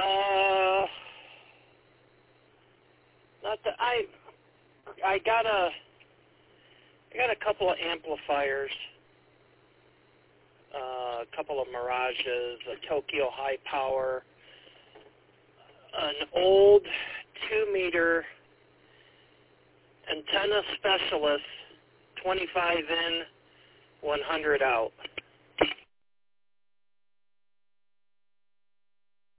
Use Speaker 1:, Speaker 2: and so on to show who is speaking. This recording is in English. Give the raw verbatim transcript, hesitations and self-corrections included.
Speaker 1: Uh, not that I. I got a. I got a couple of amplifiers. Uh, a couple of Mirages, a Tokyo High Power, an old two-meter antenna specialist, twenty-five in, one hundred out.